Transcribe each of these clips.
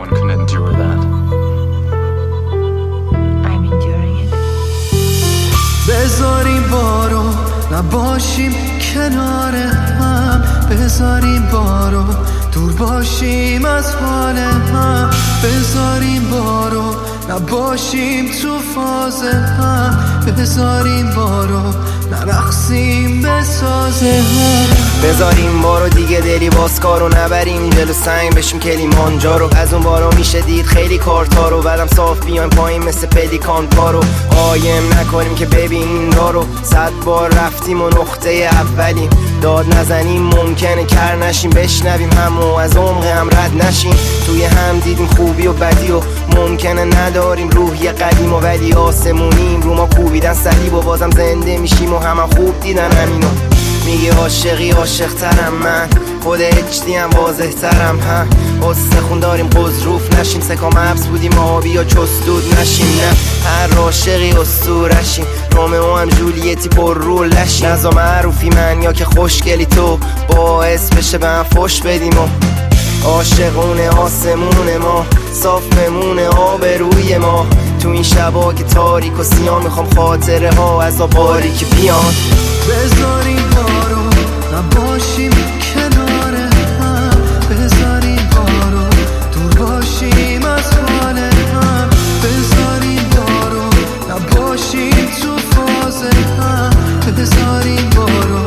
can endure that. I'm enduring it. بذاریم بارو نباشیم کنار هم، بذاریم بارو دور باشیم از حال هم، بذاریم بارو نباشیم تو فاز هم، بذاریم بارو نرقصیم به ساز هم، بذاریم بارو دیگه دلی باز کارو نبریم جلو سنگ بشیم کلیمانجارو. از اون بارو میشه دید خیلی کارتارو، بعدم صاف بیایم پایین مثل پلیکان پارو. قایم نکنیم که ببین دارو، 100 بار رفتیم و نقطه اولیم. داد نزنیم ممکنه کر نشیم، بشنویم همو از عمق هم رد نشیم. توی هم دیدیم خوبی و بدی و ممکنه نداریم روحی قدیم و ولی آسمونیم. رو ما کوبیدن صلیب و بازم زنده میشیم و همه خوب دیدن همینو. میگه عاشقی عاشق ترم من، خود اچدی هم واضح ترم هم. استخون داریم قضروف نشیم، سکام حبس بودیم آبی یا چستود نشیم. نه هر عاشقی اسطورشیم، رومئو هم جولیتی پر رول نشیم. نظام معروفی من یا که خوشگلی تو، باعث بشه به هم فش بدیم و عاشقونه آسمون ما صاف بمونه آبروی ما. تو این شبا که تاریک و سیاه میخوام خاطره ها از باریک بیان. بذاریم بارو نباشیم کنار هم، بذاریم بارو دور باشیم از حال هم، بذاریم بارو نباشیم تو فاز هم، بذاریم بارو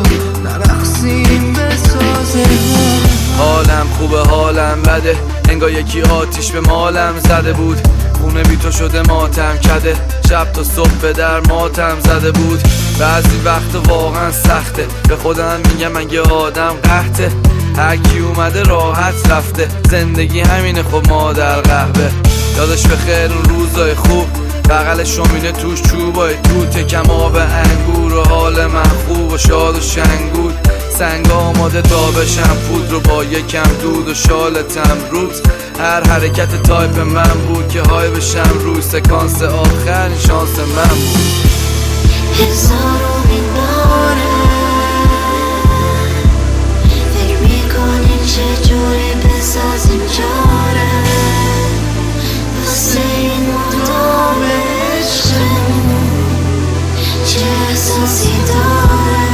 نرقصیم به ساز هم. حالم خوبه حالم بده، انگار یکی آتیش به مالم زده بود. خونه بی تو شده ماتم کده، شب تا صبح به در ماتم زده بود. بعضی وقت واقعا سخته، به خودم میگم من یه آدم قحطه. هر کی اومده راحت رفته، زندگی همینه خب مادر قهوه. یادش بخیر اون روزای خوب، بغل شومینه توش چوبای توته، کم آب انگور و حال من خوب و شاد و شنگود. سنگ آماده تا بشم پود رو با یکم دود و شالتم روز. هر حرکت تایپ من بود که های بشم روی سکانس آخر شانس من بود. هزارو میباره فکر میکنیم چجوری بسازیم جاره واسه این مدام عشقمون چه احساسی داره.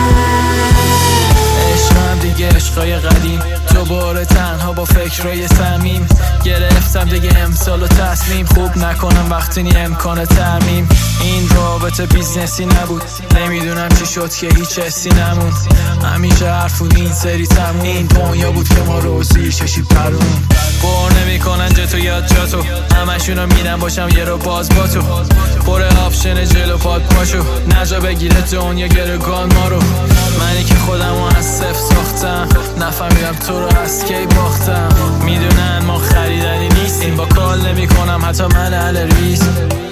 عشقم دیگه عشقای قدیم، دوباره تنها با فکرای صمیم. گرفتم دیگه امسال و تصمیم، خوب نکنم وقتی نی امکان ترمیم. این رابطه بیزنسی نبود، نمیدونم چی شد که هیچ حسی نموند. همیشه حرف بود این سری تموم، این دنیا بود که ما رو زیر چشی پرون. بار نمیکنن جتو یاد جاتو، همشونو میرن باشم یه رو باز با تو. پر آپشن جلو پاد پاشو، نجا بگیره دنیا گرگان ما رو. منی که خودمو از صفر ساختم، نفهمیدم تو رو از کی باختم. میدونن ما خریدنی نیستیم، با کال نمی کنم حتی من اهل ریس.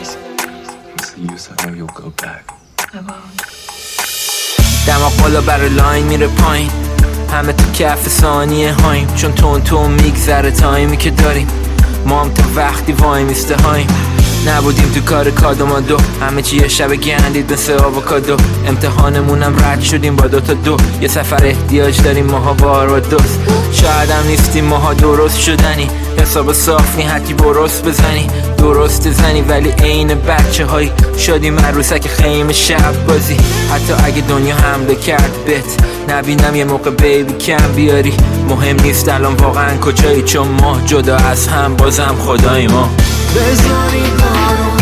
دماغ بالا برای لاین میره پایین، همه تو کف ثانیه هاییم. چون تون میگذره تایمی که داریم، ما هم تا وقتی وای میسته هاییم. نبودیم تو کار کادومادو، همه چی یه شب گندید مثل آووکادو. امتحانمونم رد شدیم با 2 تا 2، یه سفر احتیاج داریم ماها بار و دوست. شاید هم نیستیم ماها درست شدنی، حساب صافی حتی برست بزنی درست زنی. ولی عین بچه های شدیم عروسک خیمه شب بازی. حتی اگه دنیا حمله کرد بهت نبینم یه موقع بیبی کم بیاری. مهم نیست الان واقعا کجایی، چون ما جدا از هم بازم خدای ما. بذاریم بارو